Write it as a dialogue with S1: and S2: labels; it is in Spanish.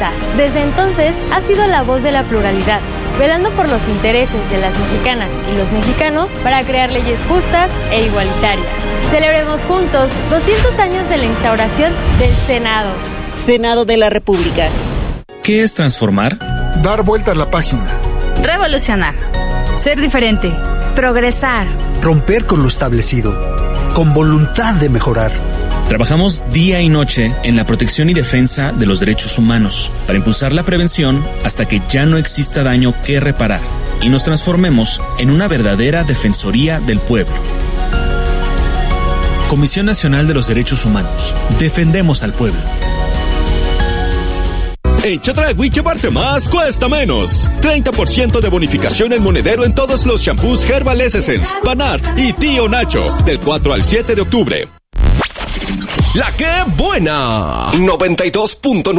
S1: Desde entonces ha sido la voz de la pluralidad, velando por los intereses de las mexicanas y los mexicanos para crear leyes justas e igualitarias. Celebremos juntos 200 años de la instauración del Senado.
S2: Senado de la República.
S3: ¿Qué es transformar?
S4: Dar vuelta a la página.
S5: Revolucionar. Ser diferente. Progresar.
S6: Romper con lo establecido. Con voluntad de mejorar.
S3: Trabajamos día y noche en la protección y defensa de los derechos humanos para impulsar la prevención hasta que ya no exista daño que reparar y nos transformemos en una verdadera defensoría del pueblo. Comisión Nacional de los Derechos Humanos. Defendemos al pueblo.
S7: En Chedraui llevarse más cuesta menos. 30% de bonificación en monedero en todos los shampoos Herbal Essence, Panart y Tío Nacho. Del 4 al 7 de octubre.
S8: La que buena. 92.9